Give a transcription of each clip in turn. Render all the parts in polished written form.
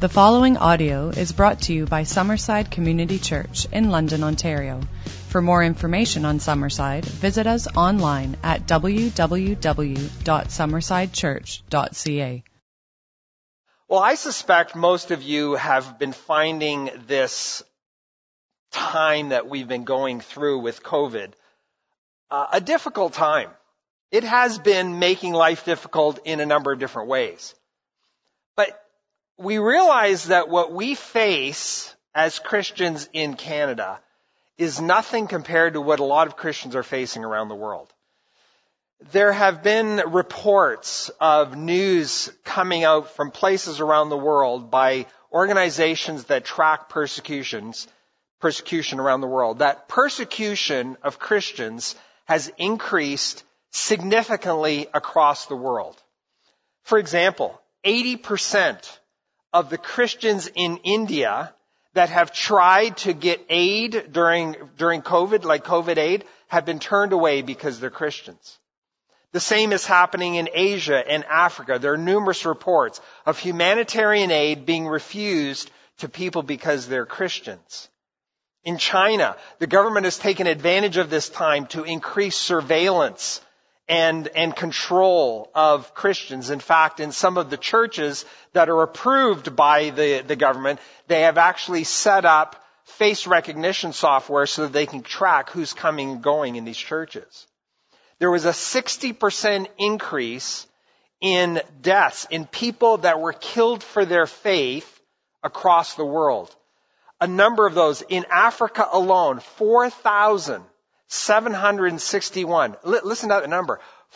The following audio is brought to you by Summerside Community Church in London, Ontario. For more information on Summerside, visit us online at www.summersidechurch.ca. Well, I suspect most of you have been finding this time that we've been going through with COVID a difficult time. It has been making life difficult in a number of different ways. But we realize that what we face as Christians in Canada is nothing compared to what a lot of Christians are facing around the world. There have been reports of news coming out from places around the world by organizations that track persecution around the world, that persecution of Christians has increased significantly across the world. For example, 80% of the Christians in India that have tried to get aid during COVID, like COVID aid, have been turned away because they're Christians. The same is happening in Asia and Africa. There are numerous reports of humanitarian aid being refused to people because they're Christians. In China, the government has taken advantage of this time to increase surveillance and control of Christians. In fact, in some of the churches that are approved by the government, they have actually set up face recognition software so that they can track who's coming and going in these churches. There was a 60% increase in deaths, in people that were killed for their faith across the world. A number of those in Africa alone, 4,761. Listen to that number.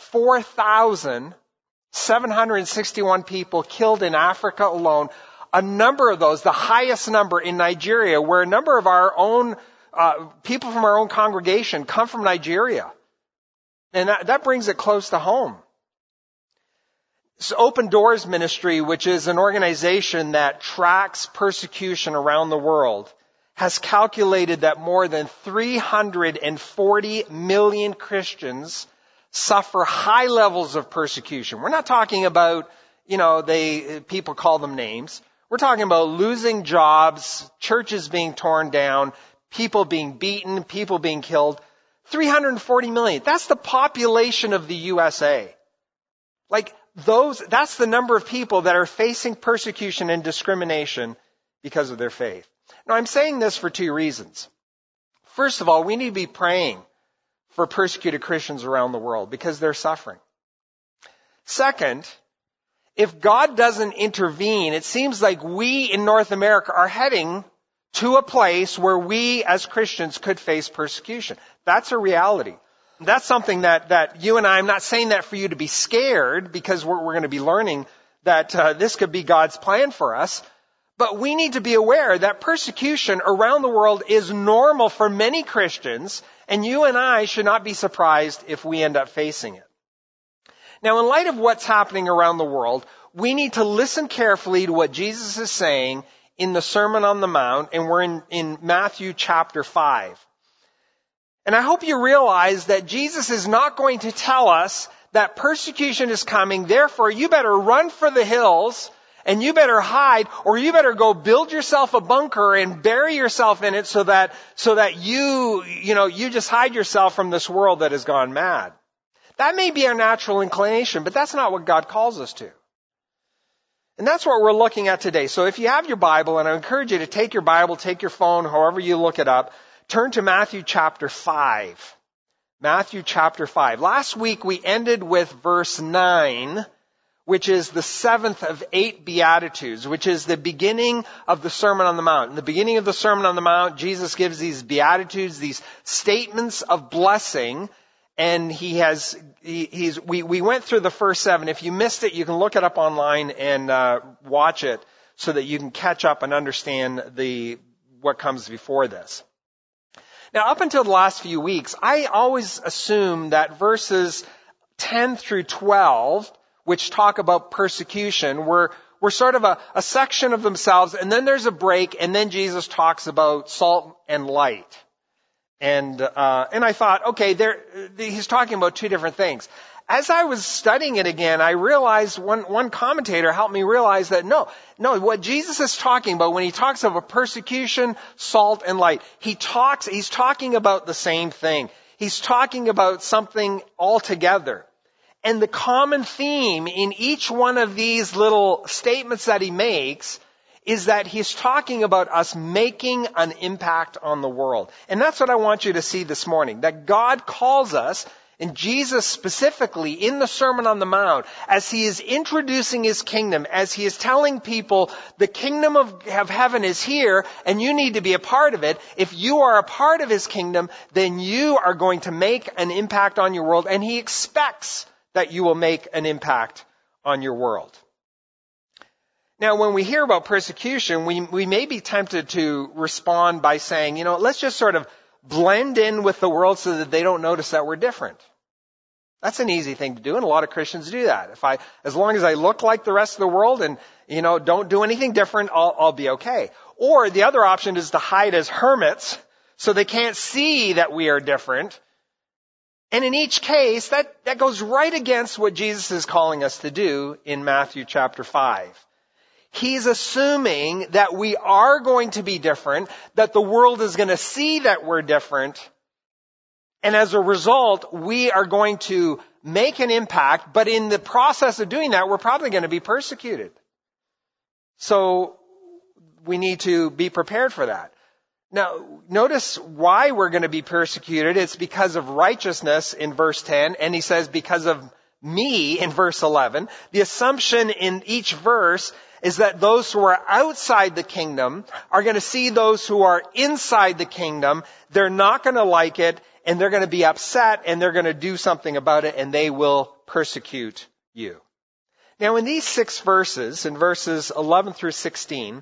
4,761 people killed in Africa alone. A number of those, the highest number in Nigeria, where a number of our own people from our own congregation come from Nigeria. And that brings it close to home. So Open Doors Ministry, which is an organization that tracks persecution around the world, has calculated that more than 340 million Christians suffer high levels of persecution. We're not talking about, people call them names. We're talking about losing jobs, churches being torn down, people being beaten, people being killed. 340 million. That's the population of the USA. That's the number of people that are facing persecution and discrimination because of their faith. Now, I'm saying this for two reasons. First of all, we need to be praying for persecuted Christians around the world because they're suffering. Second, if God doesn't intervene, it seems like we in North America are heading to a place where we as Christians could face persecution. That's a reality. That's something that you and I'm not saying that for you to be scared, because we're going to be learning that this could be God's plan for us. But we need to be aware that persecution around the world is normal for many Christians, and you and I should not be surprised if we end up facing it. Now, in light of what's happening around the world, we need to listen carefully to what Jesus is saying in the Sermon on the Mount, and we're in Matthew chapter 5. And I hope you realize that Jesus is not going to tell us that persecution is coming, therefore you better run for the hills and you better hide, or you better go build yourself a bunker and bury yourself in it so that you just hide yourself from this world that has gone mad. That may be our natural inclination, but that's not what God calls us to. And that's what we're looking at today. So if you have your Bible, and I encourage you to take your Bible, take your phone, however you look it up, turn to Matthew chapter 5. Matthew chapter 5. Last week we ended with verse 9, which is the seventh of 8 Beatitudes, which is the beginning of the Sermon on the Mount. In the beginning of the Sermon on the Mount, Jesus gives these Beatitudes, these statements of blessing, and we went through the first 7. If you missed it, you can look it up online and watch it so that you can catch up and understand what comes before this. Now, up until the last few weeks, I always assumed that verses 10 through 12, which talk about persecution, were sort of a section of themselves, and then there's a break, and then Jesus talks about salt and light. And I thought, okay, he's talking about two different things. as I was studying it again, I realized one commentator helped me realize that no, what Jesus is talking about when he talks of a persecution, salt and light, he's talking about the same thing. He's talking about something altogether. And the common theme in each one of these little statements that he makes is that he's talking about us making an impact on the world. And that's what I want you to see this morning, that God calls us, and Jesus specifically in the Sermon on the Mount, as he is introducing his kingdom, as he is telling people the kingdom of heaven is here and you need to be a part of it. If you are a part of his kingdom, then you are going to make an impact on your world, and he expects that you will make an impact on your world. Now, when we hear about persecution, we may be tempted to respond by saying, let's just sort of blend in with the world so that they don't notice that we're different. That's an easy thing to do, and a lot of Christians do that. As long as I look like the rest of the world and, don't do anything different, I'll be okay. Or the other option is to hide as hermits so they can't see that we are different. And in each case, that goes right against what Jesus is calling us to do in Matthew chapter 5. He's assuming that we are going to be different, that the world is going to see that we're different, and as a result, we are going to make an impact, but in the process of doing that, we're probably going to be persecuted. So we need to be prepared for that. Now, notice why we're going to be persecuted. It's because of righteousness in verse 10, and he says because of me in verse 11. The assumption in each verse is that those who are outside the kingdom are going to see those who are inside the kingdom. They're not going to like it, and they're going to be upset, and they're going to do something about it, and they will persecute you. Now, in these 6 verses, in verses 11 through 16,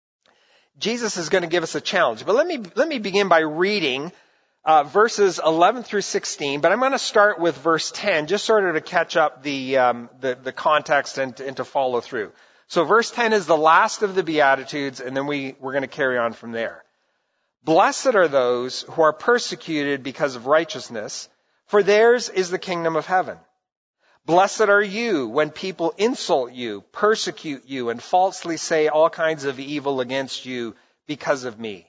Jesus is going to give us a challenge. But let me begin by reading verses 11 through 16. But I'm going to start with verse 10, just sort of to catch up the context and to follow through. So verse 10 is the last of the Beatitudes, and then we're going to carry on from there. Blessed are those who are persecuted because of righteousness, for theirs is the kingdom of heaven. Blessed are you when people insult you, persecute you, and falsely say all kinds of evil against you because of me.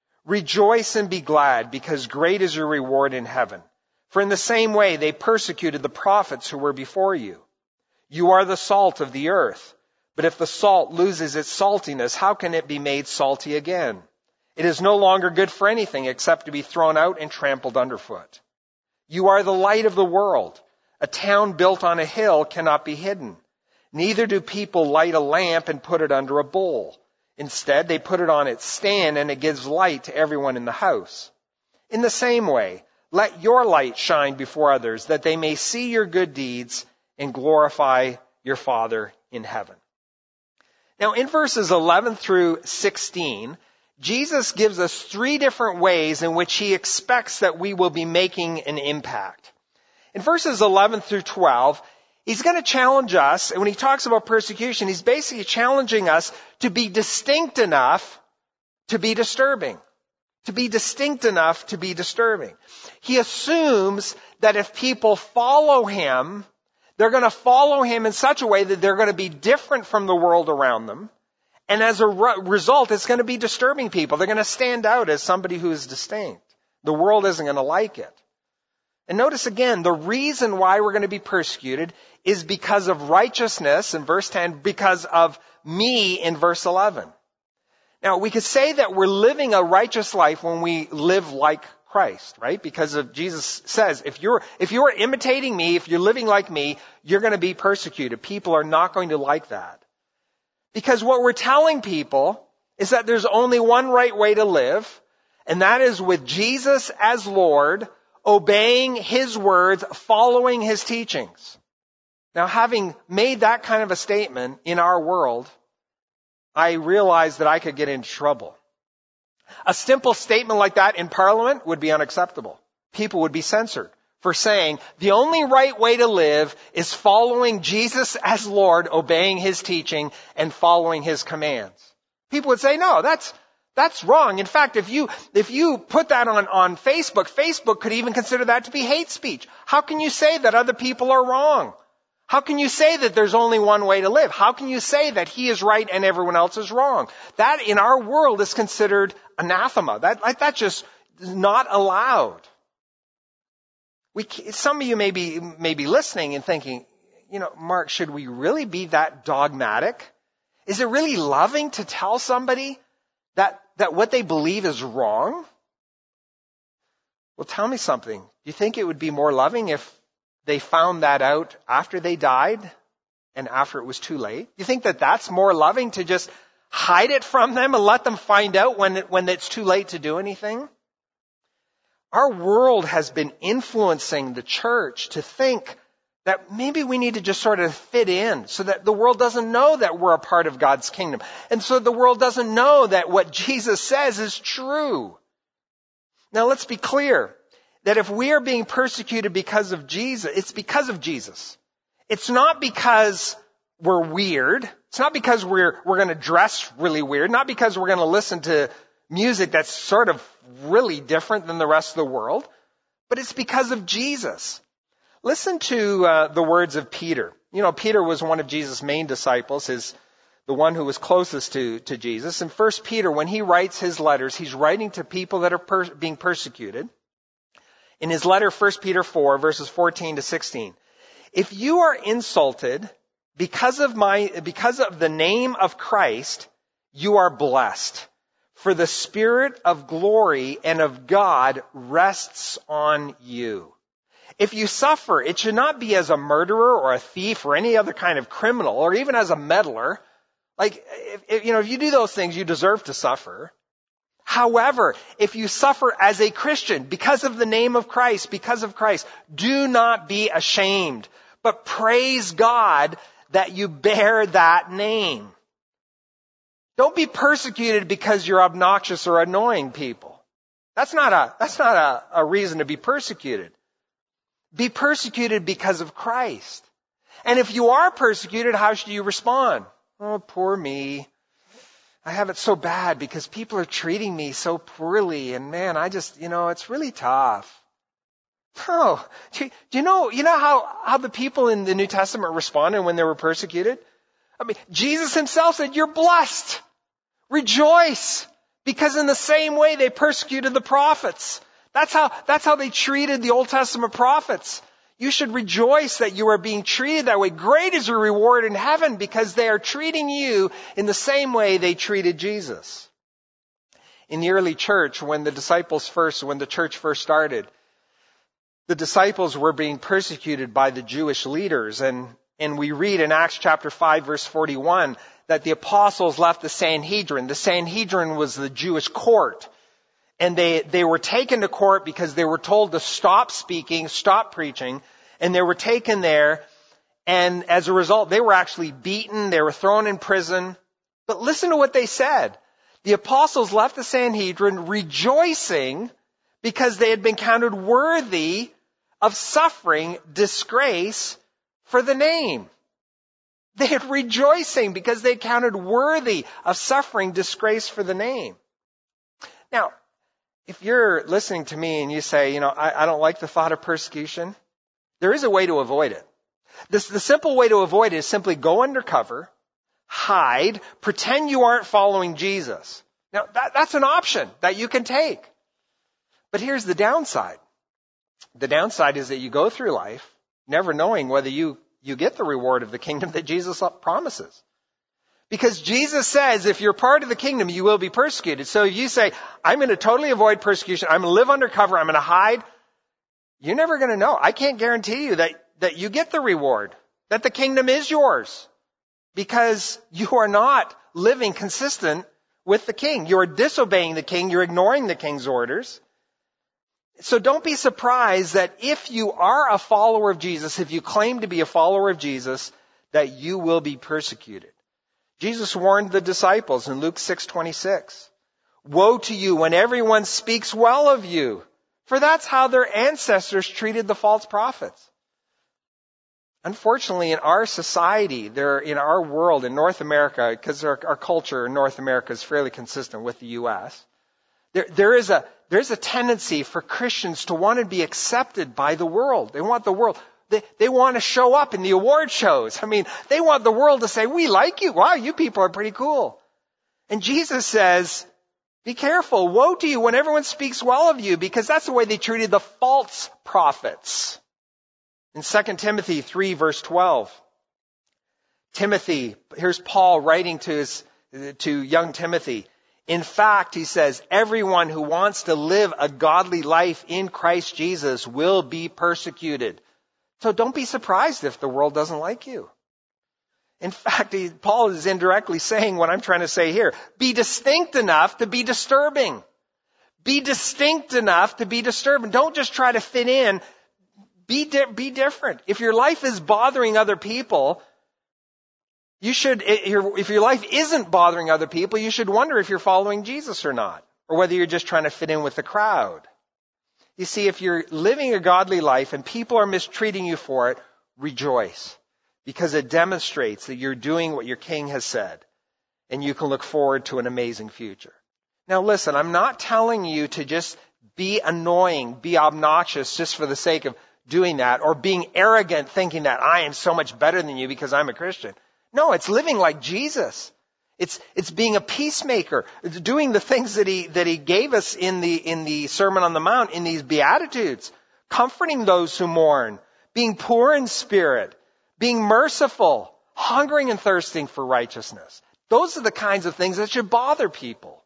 Rejoice and be glad, because great is your reward in heaven. For in the same way they persecuted the prophets who were before you. You are the salt of the earth. But if the salt loses its saltiness, how can it be made salty again? It is no longer good for anything except to be thrown out and trampled underfoot. You are the light of the world. A town built on a hill cannot be hidden. Neither do people light a lamp and put it under a bowl. Instead, they put it on its stand, and it gives light to everyone in the house. In the same way, let your light shine before others, that they may see your good deeds and glorify your Father in heaven. Now, in verses 11 through 16, Jesus gives us 3 different ways in which he expects that we will be making an impact. In verses 11 through 12, he's going to challenge us, and when he talks about persecution, he's basically challenging us to be distinct enough to be disturbing. To be distinct enough to be disturbing. He assumes that if people follow him, they're going to follow him in such a way that they're going to be different from the world around them. And as a result, it's going to be disturbing people. They're going to stand out as somebody who is distinct. The world isn't going to like it. And notice again, the reason why we're going to be persecuted is because of righteousness in verse 10, because of me in verse 11. Now, we could say that we're living a righteous life when we live like Christ, right? Because of Jesus says, if you're imitating me, if you're living like me, you're going to be persecuted. People are not going to like that. Because what we're telling people is that there's only one right way to live, and that is with Jesus as Lord, obeying his words, following his teachings. Now, having made that kind of a statement in our world, I realized that I could get into trouble. A simple statement like that in Parliament would be unacceptable. People would be censored for saying the only right way to live is following Jesus as Lord, obeying his teaching, and following his commands. People would say, no, that's That's wrong. In fact, if you put that on Facebook, Facebook could even consider that to be hate speech. How can you say that other people are wrong? How can you say that there's only one way to live? How can you say that he is right and everyone else is wrong? That in our world is considered anathema. That just is not allowed. Some of you may be listening and thinking, Mark, should we really be that dogmatic? Is it really loving to tell somebody that what they believe is wrong? Well, tell me something. Do you think it would be more loving if they found that out after they died and after it was too late? You think that that's more loving to just hide it from them and let them find out when it's too late to do anything? Our world has been influencing the church to think that maybe we need to just sort of fit in so that the world doesn't know that we're a part of God's kingdom. And so the world doesn't know that what Jesus says is true. Now let's be clear that if we are being persecuted because of Jesus, it's because of Jesus. It's not because we're weird. It's not because we're going to dress really weird. Not because we're going to listen to music that's sort of really different than the rest of the world. But it's because of Jesus. Listen to the words of Peter. Peter was one of Jesus' main disciples, the one who was closest to Jesus. In 1 Peter, when he writes his letters, he's writing to people that are being persecuted. In his letter, 1 Peter 4, verses 14 to 16. If you are insulted because of the name of Christ, you are blessed. For the Spirit of glory and of God rests on you. If you suffer, it should not be as a murderer or a thief or any other kind of criminal or even as a meddler. Like, if you do those things, you deserve to suffer. However, if you suffer as a Christian because of the name of Christ, do not be ashamed, but praise God that you bear that name. Don't be persecuted because you're obnoxious or annoying people. That's not a reason to be persecuted. Be persecuted because of Christ. And if you are persecuted, how should you respond? Oh, poor me. I have it so bad because people are treating me so poorly. And man, it's really tough. Oh, do you know how the people in the New Testament responded when they were persecuted? I mean, Jesus himself said, you're blessed. Rejoice. Because in the same way they persecuted the prophets. That's how they treated the Old Testament prophets. You should rejoice that you are being treated that way. Great is your reward in heaven because they are treating you in the same way they treated Jesus. In the early church, when the church first started, the disciples were being persecuted by the Jewish leaders. And we read in Acts chapter 5, verse 41, that the apostles left the Sanhedrin. The Sanhedrin was the Jewish court. And they were taken to court because they were told to stop speaking, stop preaching, and they were taken there. And as a result, they were actually beaten. They were thrown in prison. But listen to what they said. The apostles left the Sanhedrin rejoicing because they had been counted worthy of suffering disgrace for the name. They had rejoicing because they counted worthy of suffering disgrace for the name. Now, if you're listening to me and you say, I don't like the thought of persecution, there is a way to avoid it. The simple way to avoid it is simply go undercover, hide, pretend you aren't following Jesus. Now, that's an option that you can take. But here's the downside. The downside is that you go through life never knowing whether you get the reward of the kingdom that Jesus promises. Because Jesus says if you're part of the kingdom, you will be persecuted. So if you say, I'm going to totally avoid persecution, I'm going to live undercover, I'm going to hide, you're never going to know. I can't guarantee you that you get the reward, that the kingdom is yours, because you are not living consistent with the king. You are disobeying the king. You're ignoring the king's orders. So don't be surprised that if you are a follower of Jesus, if you claim to be a follower of Jesus, that you will be persecuted. Jesus warned the disciples in Luke 6:26. Woe to you when everyone speaks well of you, for that's how their ancestors treated the false prophets. unfortunately, in our society, in our world, in North America, because our culture in North America is fairly consistent with the U.S., there's a tendency for Christians to want to be accepted by the world. They want the world. They want to show up in the award shows. I mean, they want the world to say, we like you. Wow, you people are pretty cool. And Jesus says, be careful. Woe to you when everyone speaks well of you, because that's the way they treated the false prophets. In 2 Timothy 3, verse 12, Timothy, here's Paul writing to young Timothy. In fact, he says, everyone who wants to live a godly life in Christ Jesus will be persecuted. So don't be surprised if the world doesn't like you. In fact, Paul is indirectly saying what I'm trying to say here. Be distinct enough to be disturbing. Be distinct enough to be disturbing. Don't just try to fit in. Be different. If your life is bothering other people, if your life isn't bothering other people, you should wonder if you're following Jesus or not, or whether you're just trying to fit in with the crowd. You see, if you're living a godly life and people are mistreating you for it, rejoice, because it demonstrates that you're doing what your King has said, and you can look forward to an amazing future. Now listen, I'm not telling you to just be annoying, be obnoxious just for the sake of doing that, or being arrogant thinking that I am so much better than you because I'm a Christian. No, it's living like Jesus. It's being a peacemaker. It's doing the things that he gave us in the Sermon on the Mount, in these Beatitudes. Comforting those who mourn. Being poor in spirit. Being merciful. Hungering and thirsting for righteousness. Those are the kinds of things that should bother people.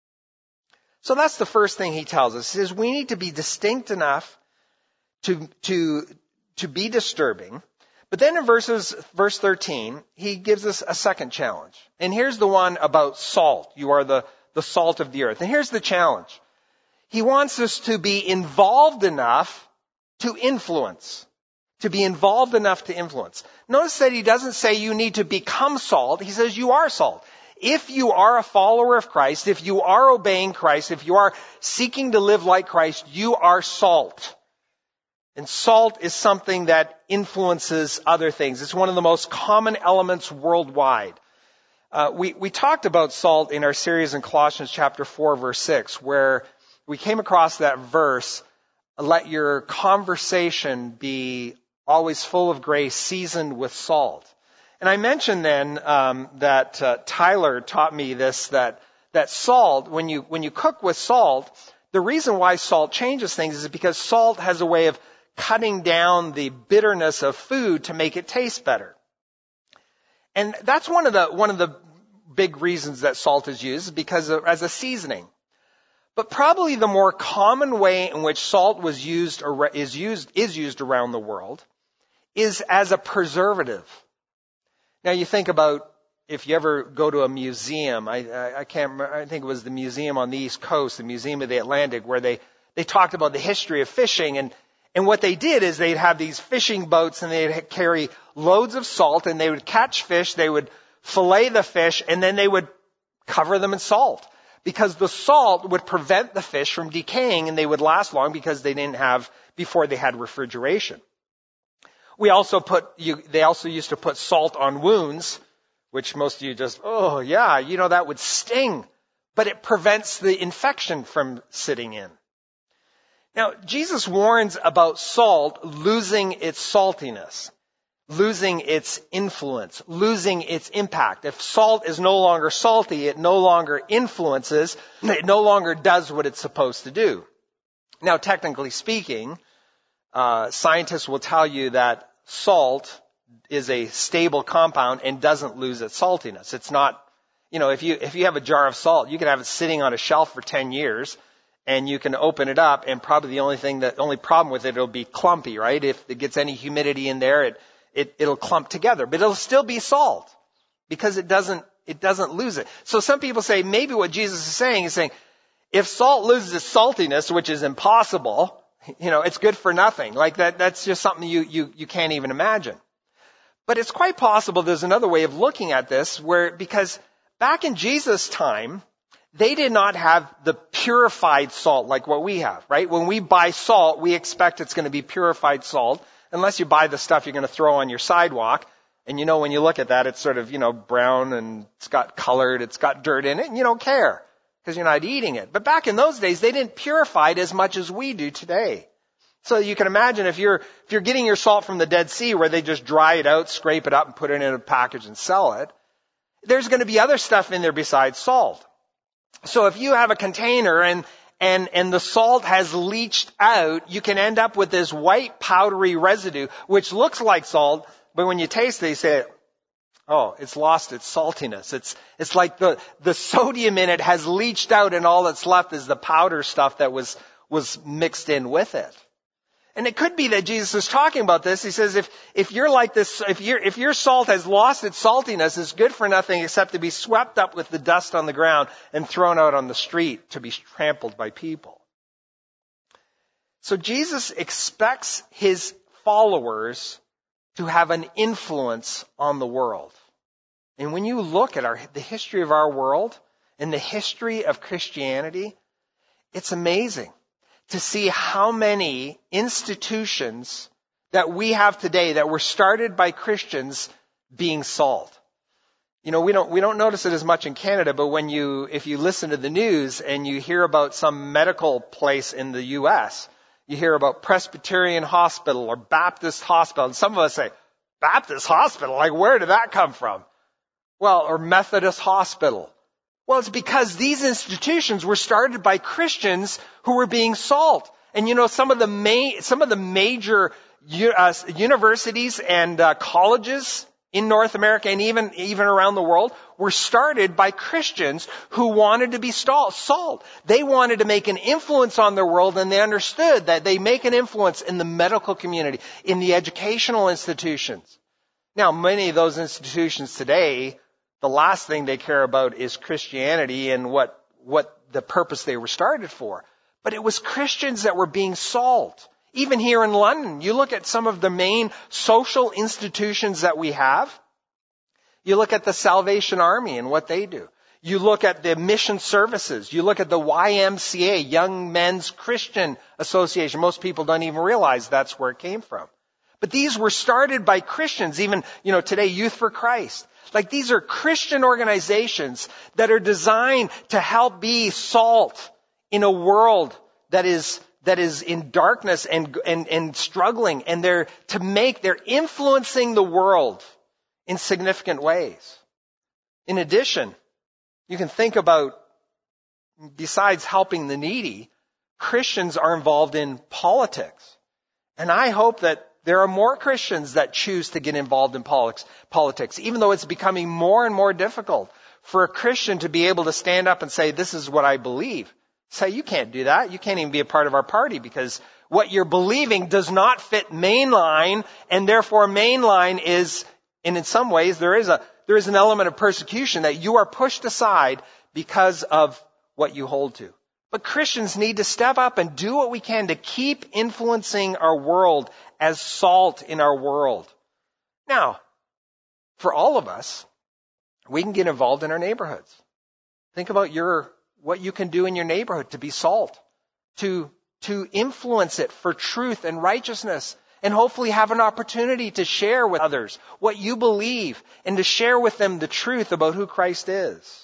So that's the first thing he tells us. He says we need to be distinct enough to be disturbing. But then in verse 13, he gives us a second challenge. And here's the one about salt. You are the salt of the earth. And here's the challenge. He wants us to be involved enough to influence. To be involved enough to influence. Notice that he doesn't say you need to become salt. He says you are salt. If you are a follower of Christ, if you are obeying Christ, if you are seeking to live like Christ, you are salt. And salt is something that influences other things. It's one of the most common elements worldwide. We talked about salt in our series in Colossians chapter 4, verse 6, where we came across that verse, let your conversation be always full of grace, seasoned with salt. And I mentioned then that Tyler taught me this, that salt, when you cook with salt, the reason why salt changes things is because salt has a way of cutting down the bitterness of food to make it taste better. And that's one of the big reasons that salt is used, because as a seasoning. But probably the more common way in which salt is used around the world is as a preservative. Now you think about, if you ever go to a museum, I can't remember, I think it was the museum on the East Coast, the Museum of the Atlantic, where they talked about the history of fishing, and what they did is they'd have these fishing boats and they'd carry loads of salt, and they would catch fish, they would fillet the fish, and then they would cover them in salt. Because the salt would prevent the fish from decaying, and they would last long because before they had refrigeration. They also used to put salt on wounds, which most of you just, oh yeah, that would sting. But it prevents the infection from sitting in. Now, Jesus warns about salt losing its saltiness, losing its influence, losing its impact. If salt is no longer salty, it no longer influences, it no longer does what it's supposed to do. Now, technically speaking, scientists will tell you that salt is a stable compound and doesn't lose its saltiness. It's not, if you have a jar of salt, you can have it sitting on a shelf for 10 years. And you can open it up, and probably the only problem with it'll be clumpy, right? If it gets any humidity in there, it'll clump together. But it'll still be salt, because it doesn't lose it. So some people say maybe what Jesus is saying, if salt loses its saltiness, which is impossible, it's good for nothing. Like that's just something you can't even imagine. But it's quite possible there's another way of looking at this, because back in Jesus' time, they did not have the purified salt like what we have, right? When we buy salt, we expect it's going to be purified salt. unless you buy the stuff you're going to throw on your sidewalk. And when you look at that, it's sort of, brown and it's got colored, it's got dirt in it, and you don't care because you're not eating it. But back in those days, they didn't purify it as much as we do today. So you can imagine if you're getting your salt from the Dead Sea where they just dry it out, scrape it up, and put it in a package and sell it, there's going to be other stuff in there besides salt. So if you have a container and the salt has leached out, you can end up with this white powdery residue, which looks like salt, but when you taste it, you say, oh, it's lost its saltiness. It's like the sodium in it has leached out and all that's left is the powder stuff that was mixed in with it. And it could be that Jesus is talking about this. He says, if you're like this, if your salt has lost its saltiness, it's good for nothing except to be swept up with the dust on the ground and thrown out on the street to be trampled by people. So Jesus expects his followers to have an influence on the world. And when you look at the history of our world and the history of Christianity, it's amazing to see how many institutions that we have today that were started by Christians being salt. We don't notice it as much in Canada, but if you listen to the news and you hear about some medical place in the U.S., you hear about Presbyterian Hospital or Baptist Hospital, and some of us say, Baptist Hospital? Like, where did that come from? Well, or Methodist Hospital. Well, it's because these institutions were started by Christians who were being salt. And some of the major universities and colleges in North America and even around the world were started by Christians who wanted to be salt. They wanted to make an influence on their world, and they understood that they make an influence in the medical community, in the educational institutions. Now, many of those institutions today, the last thing they care about is Christianity and what the purpose they were started for. But it was Christians that were being salt. Even here in London, you look at some of the main social institutions that we have. You look at the Salvation Army and what they do. You look at the mission services. You look at the YMCA, Young Men's Christian Association. Most people don't even realize that's where it came from. But these were started by Christians, even, today, Youth for Christ. Like, these are Christian organizations that are designed to help be salt in a world that is in darkness and struggling, and they're influencing the world in significant ways. In addition, you can think about, besides helping the needy, Christians are involved in politics. And I hope that there are more Christians that choose to get involved in politics, even though it's becoming more and more difficult for a Christian to be able to stand up and say, this is what I believe. Say, you can't do that. You can't even be a part of our party because what you're believing does not fit mainline, and therefore mainline is, and in some ways there is an element of persecution that you are pushed aside because of what you hold to. But Christians need to step up and do what we can to keep influencing our world as salt in our world. Now, for all of us, we can get involved in our neighborhoods. Think about what you can do in your neighborhood to be salt, to influence it for truth and righteousness, and hopefully have an opportunity to share with others what you believe and to share with them the truth about who Christ is.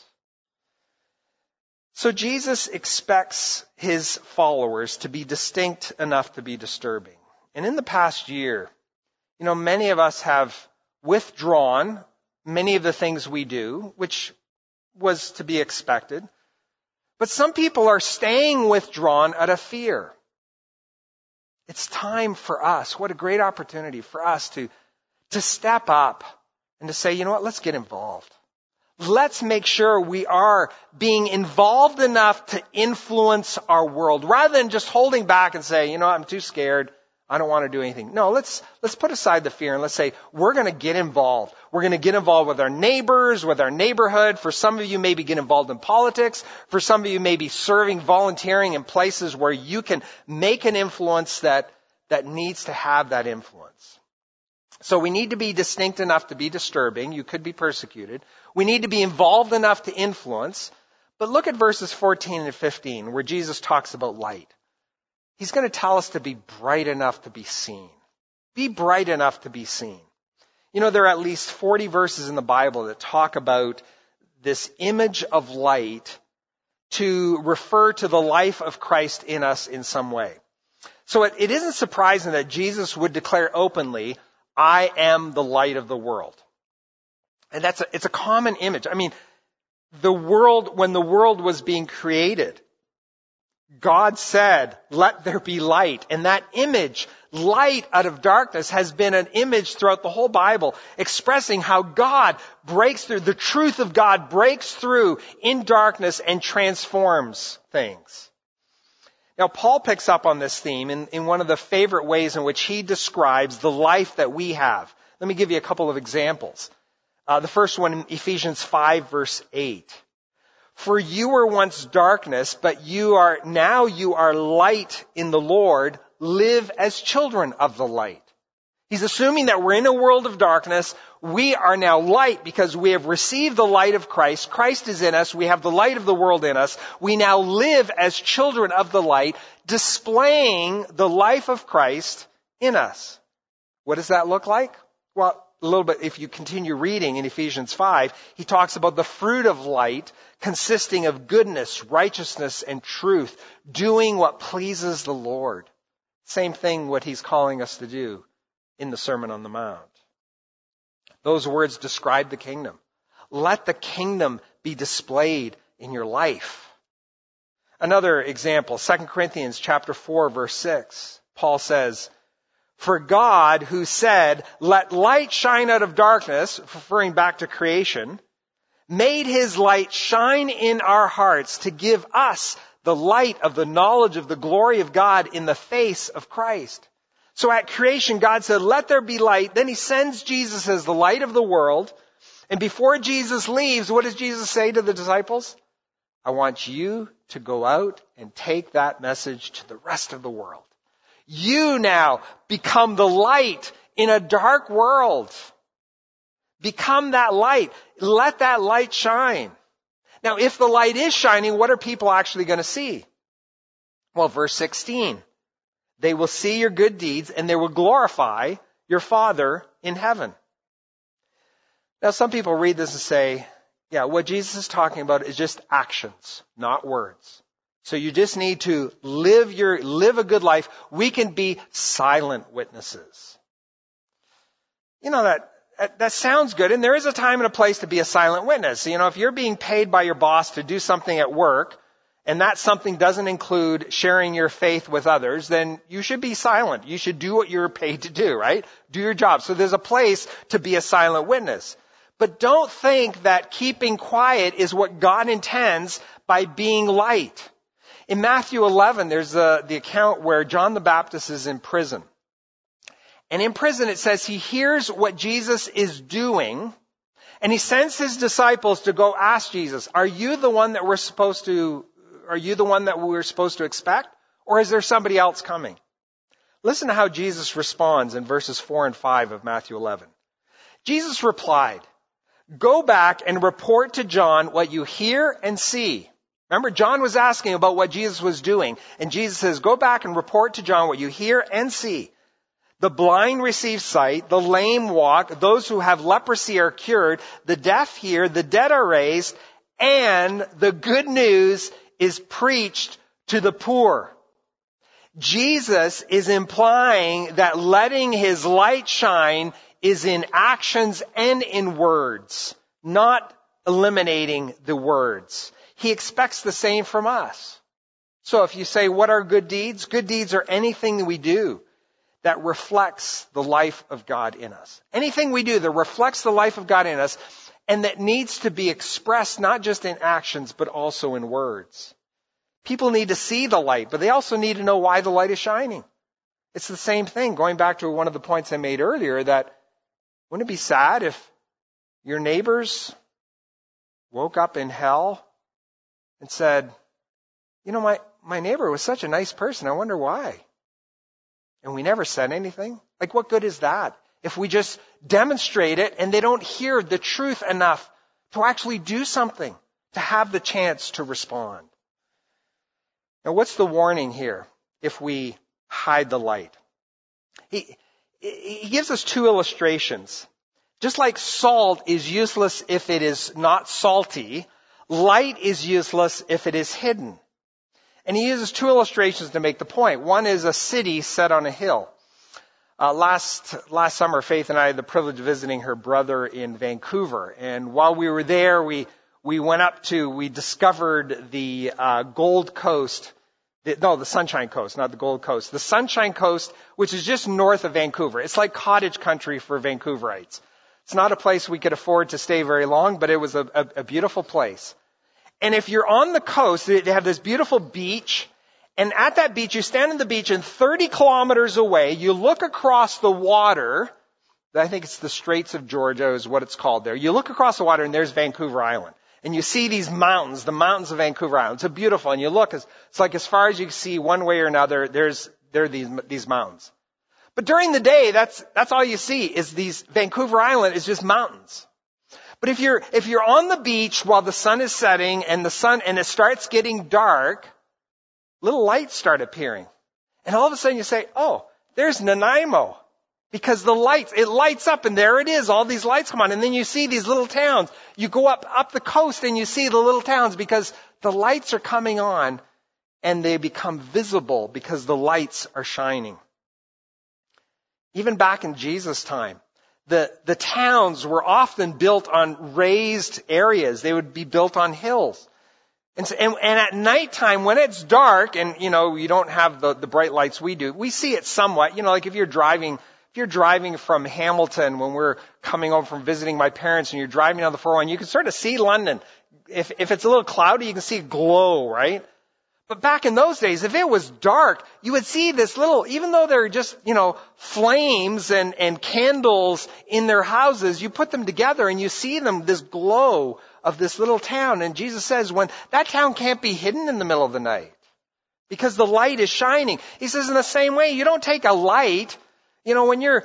So Jesus expects his followers to be distinct enough to be disturbing. And in the past year, many of us have withdrawn many of the things we do, which was to be expected. But some people are staying withdrawn out of fear. It's time for us, what a great opportunity for us to step up and to say, let's get involved. Let's make sure we are being involved enough to influence our world, rather than just holding back and say, I'm too scared. I don't want to do anything. No, let's put aside the fear and let's say, we're going to get involved. We're going to get involved with our neighbors, with our neighborhood. For some of you, maybe get involved in politics. For some of you, maybe serving, volunteering in places where you can make an influence that needs to have that influence. So we need to be distinct enough to be disturbing. You could be persecuted. We need to be involved enough to influence. But look at verses 14 and 15, where Jesus talks about light. He's going to tell us to be bright enough to be seen. Be bright enough to be seen. You know, there are at least 40 verses in the Bible that talk about this image of light to refer to the life of Christ in us in some way. So it isn't surprising that Jesus would declare openly, I am the light of the world. And it's a common image. I mean, when the world was being created, God said, let there be light. And that image, light out of darkness, has been an image throughout the whole Bible, expressing how God breaks through, the truth of God breaks through in darkness and transforms things. Now, Paul picks up on this theme in one of the favorite ways in which he describes the life that we have. Let me give you a couple of examples. The first one in Ephesians 5, verse 8. For you were once darkness, but now you are light in the Lord. Live as children of the light. He's assuming that we're in a world of darkness. We are now light because we have received the light of Christ. Christ is in us. We have the light of the world in us. We now live as children of the light, displaying the life of Christ in us. What does that look like? Well, a little bit, if you continue reading in Ephesians 5, he talks about the fruit of light consisting of goodness, righteousness, and truth, doing what pleases the Lord. Same thing what he's calling us to do in the Sermon on the Mount. Those words describe the kingdom. Let the kingdom be displayed in your life. Another example, 2 Corinthians chapter 4, verse 6. Paul says, for God, who said, let light shine out of darkness, referring back to creation, made his light shine in our hearts to give us the light of the knowledge of the glory of God in the face of Christ. So at creation, God said, let there be light. Then he sends Jesus as the light of the world. And before Jesus leaves, what does Jesus say to the disciples? I want you to go out and take that message to the rest of the world. You now become the light in a dark world. Become that light. Let that light shine. Now, if the light is shining, what are people actually going to see? Well, verse 16. They will see your good deeds and they will glorify your Father in heaven. Now, some people read this and say, yeah, what Jesus is talking about is just actions, not words. So you just need to live a good life. We can be silent witnesses. You know, that sounds good. And there is a time and a place to be a silent witness. You know, if you're being paid by your boss to do something at work, and that something doesn't include sharing your faith with others, then you should be silent. You should do what you're paid to do, right? Do your job. So there's a place to be a silent witness. But don't think that keeping quiet is what God intends by being light. In Matthew 11, there's the account where John the Baptist is in prison. And in prison it says he hears what Jesus is doing, and he sends his disciples to go ask Jesus, are you the one that we're supposed to expect? Or is there somebody else coming? Listen to how Jesus responds in verses 4 and 5 of Matthew 11. Jesus replied, go back and report to John what you hear and see. Remember, John was asking about what Jesus was doing. And Jesus says, go back and report to John what you hear and see. The blind receive sight, the lame walk, those who have leprosy are cured, the deaf hear, the dead are raised, and the good news is preached to the poor. Jesus is implying that letting his light shine is in actions and in words, not eliminating the words. He expects the same from us. So if you say, what are good deeds? Good deeds are anything that we do that reflects the life of God in us. Anything we do that reflects the life of God in us and that needs to be expressed not just in actions but also in words. People need to see the light, but they also need to know why the light is shining. It's the same thing, going back to one of the points I made earlier, that wouldn't it be sad if your neighbors woke up in hell and said, you know, my neighbor was such a nice person. I wonder why. And we never said anything. Like, what good is that? If we just demonstrate it and they don't hear the truth enough to actually do something, to have the chance to respond. Now, what's the warning here if we hide the light? he gives us two illustrations. Just like salt is useless if it is not salty, light is useless if it is hidden. And he uses two illustrations to make the point. One is a city set on a hill. Last summer, Faith and I had the privilege of visiting her brother in Vancouver. And while we were there, we discovered the Gold Coast. The Sunshine Coast, not the Gold Coast. The Sunshine Coast, which is just north of Vancouver. It's like cottage country for Vancouverites. It's not a place we could afford to stay very long, but it was a beautiful place. And if you're on the coast, they have this beautiful beach. And at that beach, you stand on the beach and 30 kilometers away, you look across the water. I think it's the Straits of Georgia is what it's called there. You look across the water and there's Vancouver Island. And you see these mountains, the mountains of Vancouver Island. It's beautiful. And you look, it's like as far as you can see one way or another, there are these mountains. But during the day, that's all you see is Vancouver Island is just mountains. But if you're on the beach while the sun is setting and it starts getting dark, little lights start appearing. And all of a sudden you say, oh, there's Nanaimo. Because it lights up and there it is. All these lights come on. And then you see these little towns. You go up the coast and you see the little towns because the lights are coming on and they become visible because the lights are shining. Even back in Jesus' time, the towns were often built on raised areas. They would be built on hills. And at nighttime, when it's dark and, you don't have the bright lights we do, we see it somewhat. Like if you're driving from Hamilton when we're coming home from visiting my parents and you're driving down the 401, you can sort of see London. If it's a little cloudy, you can see it glow, right? But back in those days, if it was dark, you would see this little, even though they're just, flames and candles in their houses, you put them together and you see them, this glow of this little town. And Jesus says when that town can't be hidden in the middle of the night because the light is shining. He says in the same way, you don't take a light. When you're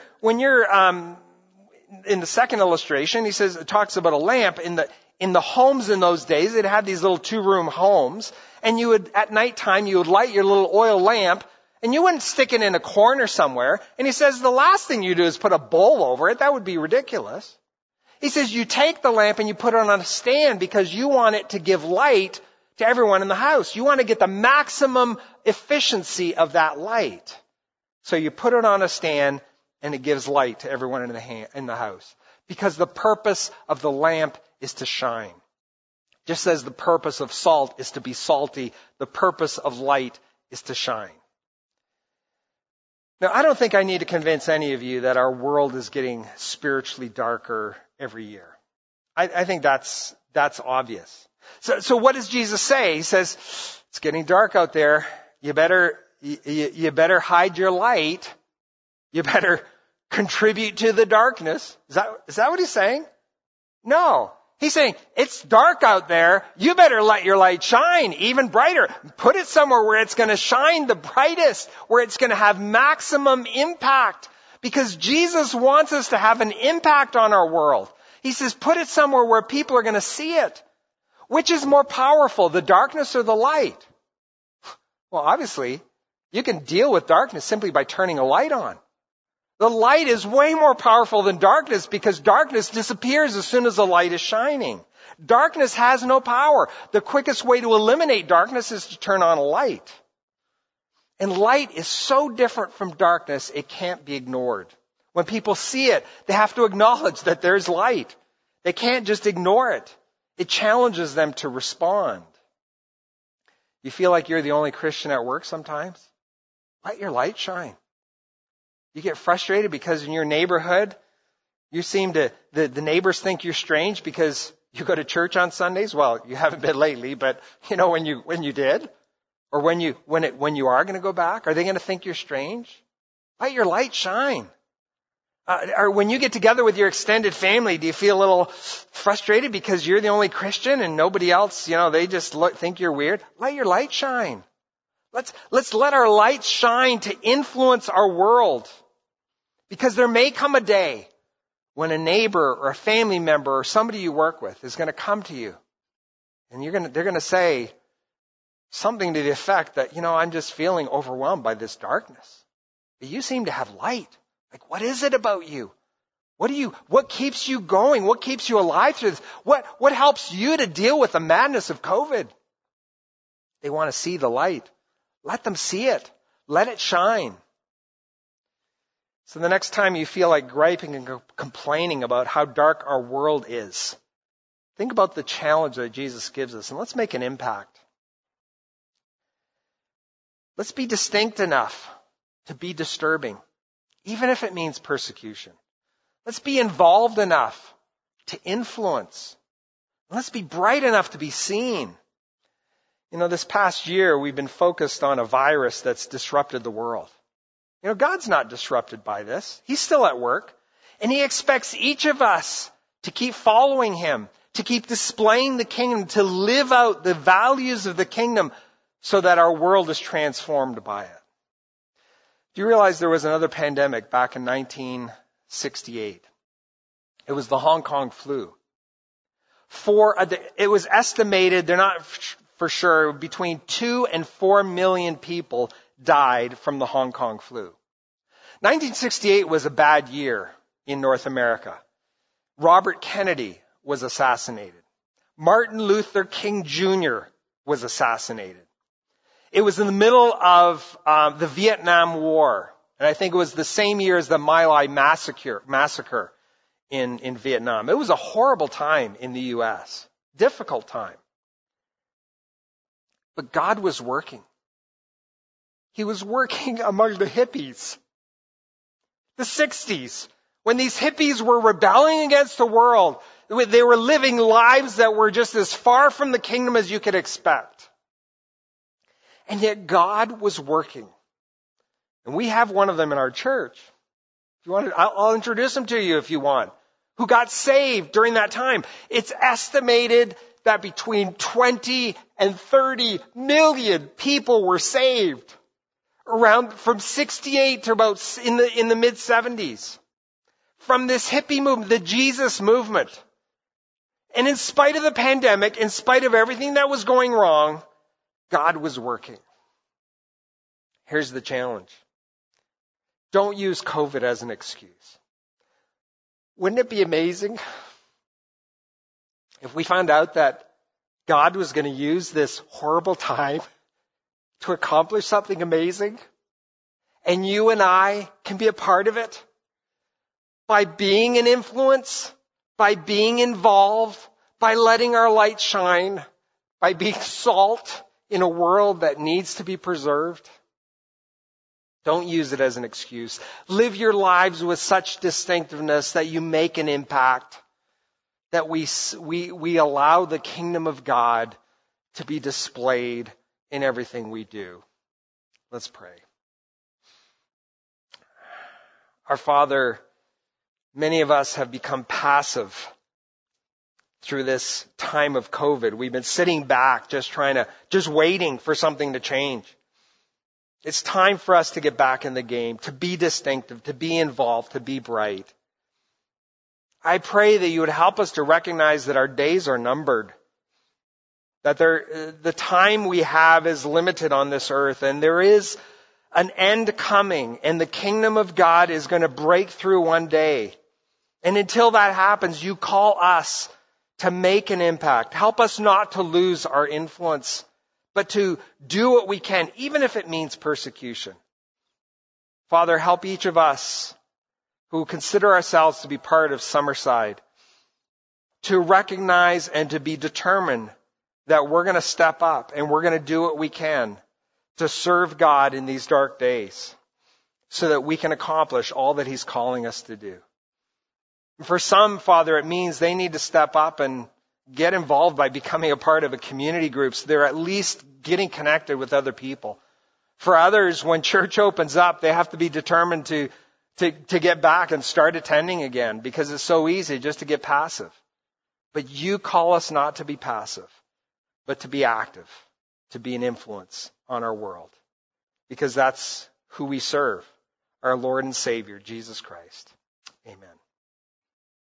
in the second illustration, he says, it talks about a lamp in the homes in those days. They'd have these little 2-room homes and at nighttime, you would light your little oil lamp and you wouldn't stick it in a corner somewhere. And he says, the last thing you do is put a bowl over it. That would be ridiculous. He says, you take the lamp and you put it on a stand because you want it to give light to everyone in the house. You want to get the maximum efficiency of that light. So you put it on a stand and it gives light to everyone in the house. Because the purpose of the lamp is to shine. Just as the purpose of salt is to be salty, the purpose of light is to shine. Now, I don't think I need to convince any of you that our world is getting spiritually darker every year. I think that's obvious. So what does Jesus say? He says, it's getting dark out there. You better hide your light. You better contribute to the darkness. Is that what he's saying? No. He's saying, it's dark out there. You better let your light shine even brighter. Put it somewhere where it's going to shine the brightest, where it's going to have maximum impact. Because Jesus wants us to have an impact on our world. He says, put it somewhere where people are going to see it. Which is more powerful, the darkness or the light? Well, obviously, you can deal with darkness simply by turning a light on. The light is way more powerful than darkness because darkness disappears as soon as the light is shining. Darkness has no power. The quickest way to eliminate darkness is to turn on a light. And light is so different from darkness, it can't be ignored. When people see it, they have to acknowledge that there's light. They can't just ignore it. It challenges them to respond. You feel like you're the only Christian at work sometimes? Let your light shine. You get frustrated because in your neighborhood, the neighbors think you're strange because you go to church on Sundays. Well, you haven't been lately, but when you did, or when you are going to go back, are they going to think you're strange? Let your light shine. Or when you get together with your extended family, do you feel a little frustrated because you're the only Christian and nobody else, they just think you're weird? Let your light shine. Let's let our light shine to influence our world. Because there may come a day when a neighbor or a family member or somebody you work with is going to come to you. And they're going to say something to the effect that, I'm just feeling overwhelmed by this darkness. But you seem to have light. Like, what is it about you? What keeps you going? What keeps you alive through this? What helps you to deal with the madness of COVID? They want to see the light. Let them see it. Let it shine. So the next time you feel like griping and complaining about how dark our world is, think about the challenge that Jesus gives us, and let's make an impact. Let's be distinct enough to be disturbing, even if it means persecution. Let's be involved enough to influence. Let's be bright enough to be seen. This past year, we've been focused on a virus that's disrupted the world. God's not disrupted by this. He's still at work. And He expects each of us to keep following Him, to keep displaying the kingdom, to live out the values of the kingdom so that our world is transformed by it. Do you realize there was another pandemic back in 1968? It was the Hong Kong flu. It was estimated, they're not for sure, between 2 and 4 million people died from the Hong Kong flu. 1968 was a bad year in North America. Robert Kennedy was assassinated. Martin Luther King Jr. was assassinated. It was in the middle of the Vietnam War. And I think it was the same year as the My Lai massacre in Vietnam. It was a horrible time in the U.S. Difficult time. But God was working. He was working among the hippies. The 60s, when these hippies were rebelling against the world, they were living lives that were just as far from the kingdom as you could expect. And yet God was working. And we have one of them in our church. If you want, I'll introduce him to you if you want. Who got saved during that time. It's estimated that between 20 and 30 million people were saved. From 68 to about in the mid 70s. From this hippie movement, the Jesus movement. And in spite of the pandemic, in spite of everything that was going wrong, God was working. Here's the challenge. Don't use COVID as an excuse. Wouldn't it be amazing if we found out that God was going to use this horrible time to accomplish something amazing? And you and I can be a part of it by being an influence, by being involved, by letting our light shine, by being salt in a world that needs to be preserved. Don't use it as an excuse. Live your lives with such distinctiveness that you make an impact, that we allow the kingdom of God to be displayed in everything we do. Let's pray. Our Father, many of us have become passive through this time of COVID. We've been sitting back, just waiting for something to change. It's time for us to get back in the game, to be distinctive, to be involved, to be bright. I pray that you would help us to recognize that our days are numbered, that the time we have is limited on this earth, and there is an end coming, and the kingdom of God is going to break through one day. And until that happens, you call us to make an impact. Help us not to lose our influence, but to do what we can, even if it means persecution. Father, help each of us who consider ourselves to be part of Summerside to recognize and to be determined that we're going to step up and we're going to do what we can to serve God in these dark days so that we can accomplish all that He's calling us to do. For some, Father, it means they need to step up and get involved by becoming a part of a community group so they're at least getting connected with other people. For others, when church opens up, they have to be determined to get back and start attending again because it's so easy just to get passive. But you call us not to be passive, but to be active, to be an influence on our world. Because that's who we serve, our Lord and Savior, Jesus Christ. Amen.